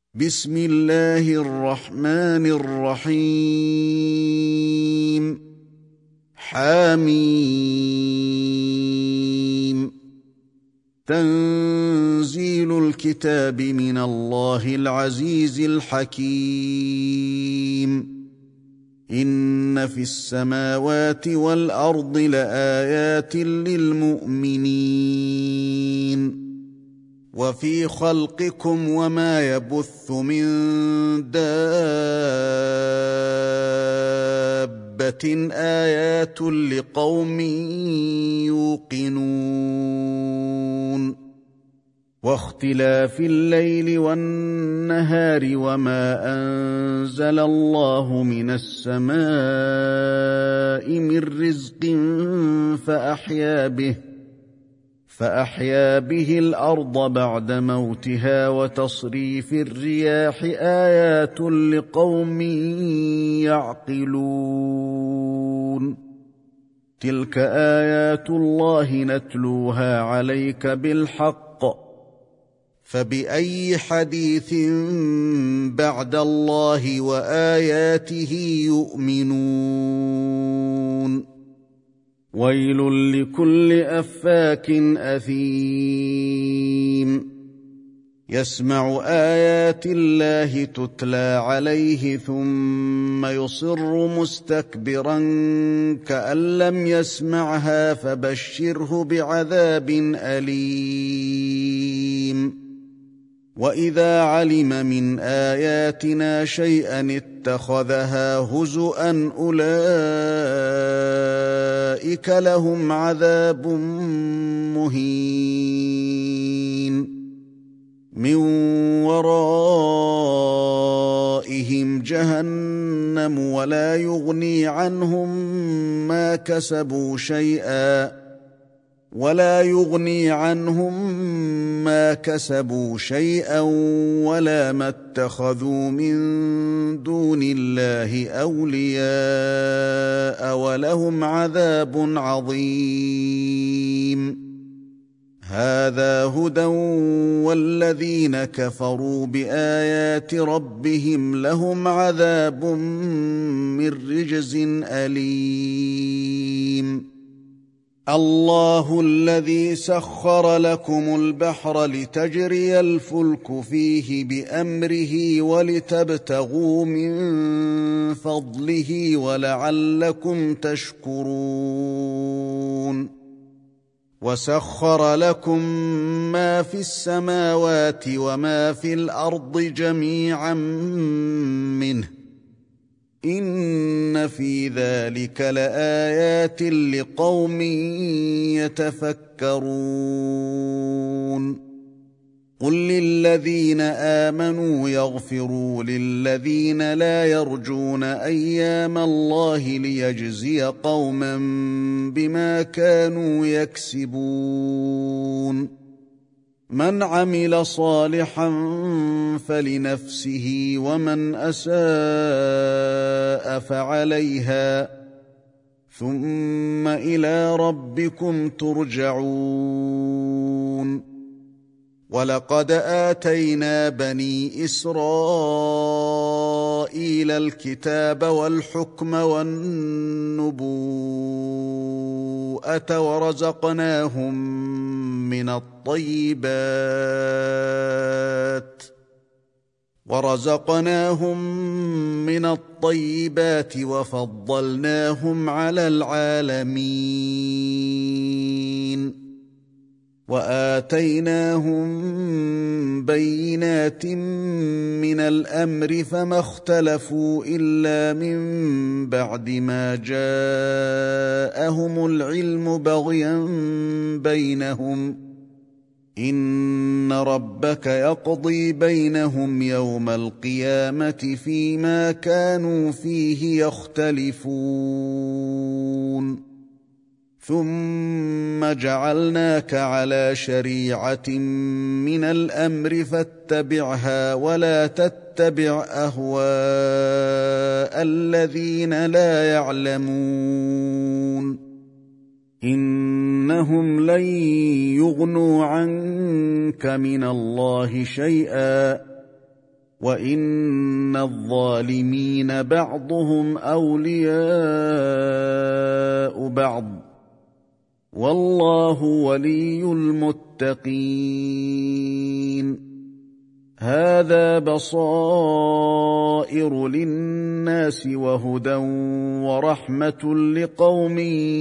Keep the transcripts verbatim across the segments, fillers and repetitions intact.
بسم الله الرحمن الرحيم حميم تنزيل الكتاب من الله العزيز الحكيم إن في السماوات والأرض لآيات للمؤمنين وفي خلقكم وما يبث من دابة آيات لقوم يوقنون واختلاف الليل والنهار وما أنزل الله من السماء من رزق فأحيا به فأحيا به الأرض بعد موتها وتصريف الرياح آيات لقوم يعقلون تلك آيات الله نتلوها عليك بالحق فبأي حديث بعد الله وآياته يؤمنون ويل لكل أفاك أثيم يسمع آيات الله تتلى عليه ثم يصر مستكبرا كأن لم يسمعها فبشره بعذاب أليم وإذا علم من آياتنا شيئا اتخذها هزؤا أولئك لهم عذاب مهين من ورائهم جهنم ولا يغني عنهم ما كسبوا شيئا ولا يغني عنهم ما كسبوا شيئا ولا ما اتخذوا من دون الله أولياء ولهم عذاب عظيم هذا هدى والذين كفروا بآيات ربهم لهم عذاب من رجز أليم الله الذي سخر لكم البحر لتجري الفلك فيه بأمره ولتبتغوا من فضله ولعلكم تشكرون وسخر لكم ما في السماوات وما في الأرض جميعا منه إن في ذلك لآيات لقوم يتفكرون قل للذين آمنوا يغفروا للذين لا يرجون أيام الله ليجزي قوما بما كانوا يكسبون من عمل صالحا فلنفسه ومن أساء فعليها ثم إلى ربكم ترجعون ولقد آتينا بني إسرائيل الكتاب والحكم والنبوءة ورزقناهم من الطيبات ورزقناهم من الطيبات وفضلناهم على العالمين وآتيناهم بينات من الأمر فما اختلفوا إلا من بعد ما جاءهم العلم بغيا بينهم إن ربك يقضي بينهم يوم القيامة فيما كانوا فيه يختلفون ثم جعلناك على شريعة من الأمر فاتبعها ولا تتبع أهواء الذين لا يعلمون إنهم لن يغنوا عنك من الله شيئا وإن الظالمين بعضهم أولياء بعض والله ولي المتقين هذا بصائر للناس وهدى ورحمة لقوم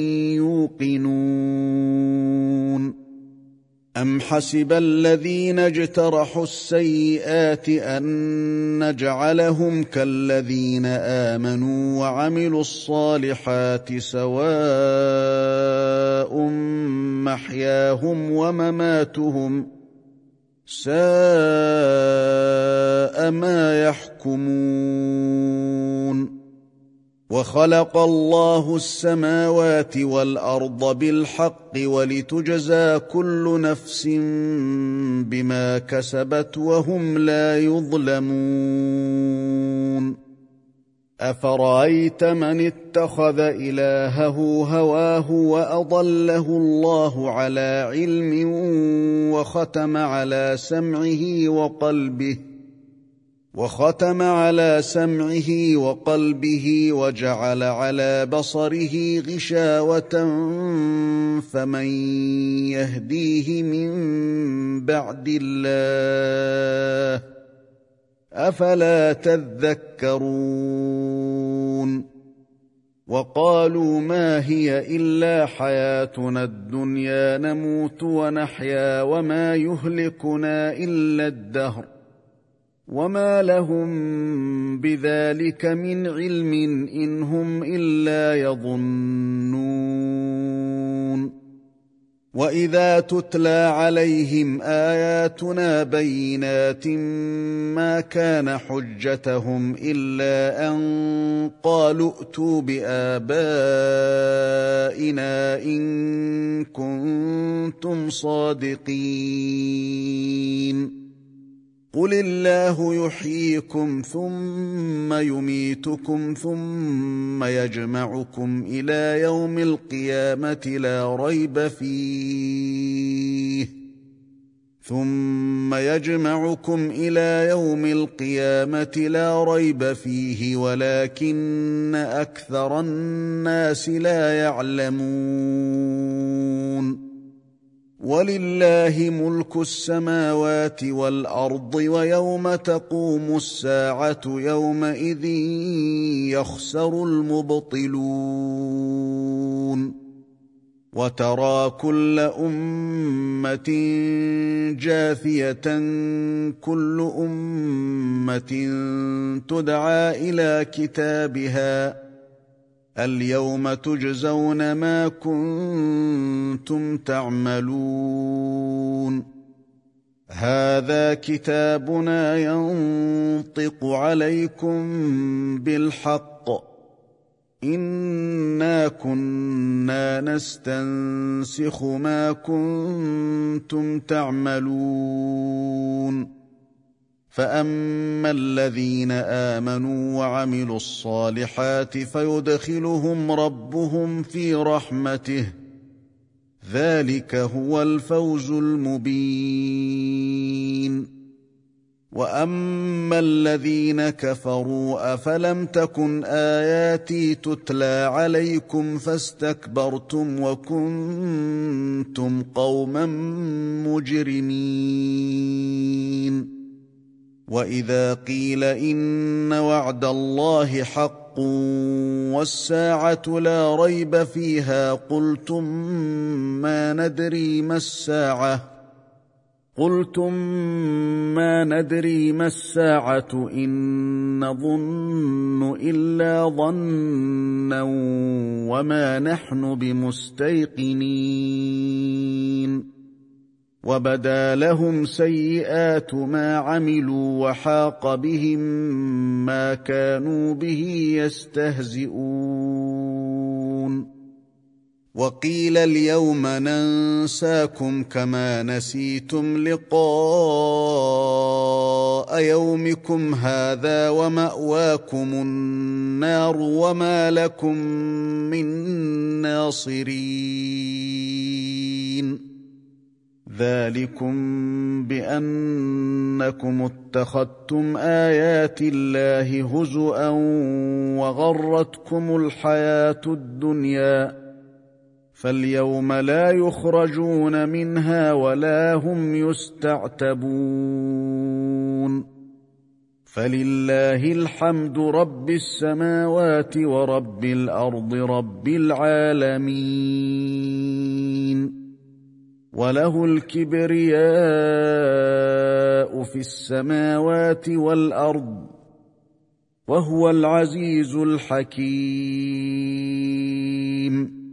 يوقنون أم حسب الذين اجترحوا السيئات أن نجعلهم كالذين آمنوا وعملوا الصالحات سواء محياهم ومماتهم ساء ما يحكمون وخلق الله السماوات والأرض بالحق ولتجزى كل نفس بما كسبت وهم لا يظلمون أفرأيت من اتخذ إلهه هواه وأضله الله على علم وختم على سمعه وقلبه وختم على سمعه وقلبه وجعل على بصره غشاوة فمن يهديه من بعد الله أفلا تذكرون وقالوا ما هي إلا حياتنا الدنيا نموت ونحيا وما يهلكنا إلا الدهر وما لهم بذلك من علم إن هم إلا يظنون وإذا تتلى عليهم آياتنا بينات ما كان حجتهم إلا أن قالوا ائتوا بآبائنا إن كنتم صادقين قل الله يحييكم ثم يميتكم ثم يجمعكم إلى يوم القيامة لا ريب فيه ثم يجمعكم إلى يوم القيامة لا ريب فيه ولكن أكثر الناس لا يعلمون ولله ملك السماوات والأرض ويوم تقوم الساعة يومئذ يخسر المبطلون وترى كل أمة جاثية كل أمة تدعى إلى كتابها اليوم تجزون ما كنتم تعملون هذا كتابنا ينطق عليكم بالحق إنا كنا نستنسخ ما كنتم تعملون فأما الذين آمنوا وعملوا الصالحات فيدخلهم ربهم في رحمته ذلك هو الفوز المبين وأما الذين كفروا أفلم تكن آياتي تتلى عليكم فاستكبرتم وكنتم قوما مجرمين وإذا قيل إن وعد الله حق والساعة لا ريب فيها قلتم ما ندري ما الساعة قلتم ما ندري ما الساعة إن نظن إلا ظنا وما نحن بمستيقنين وبدا لهم سيئات ما عملوا وحاق بهم ما كانوا به يستهزئون وقيل اليوم ننساكم كما نسيتم لقاء يومكم هذا ومأواكم النار وما لكم من ناصرين ذلكم بأنكم اتخذتم آيات الله هزؤا وغرتكم الحياة الدنيا فاليوم لا يخرجون منها ولا هم يستعتبون فلله الحمد رب السماوات ورب الأرض رب العالمين وله الكبرياء في السماوات والأرض وهو العزيز الحكيم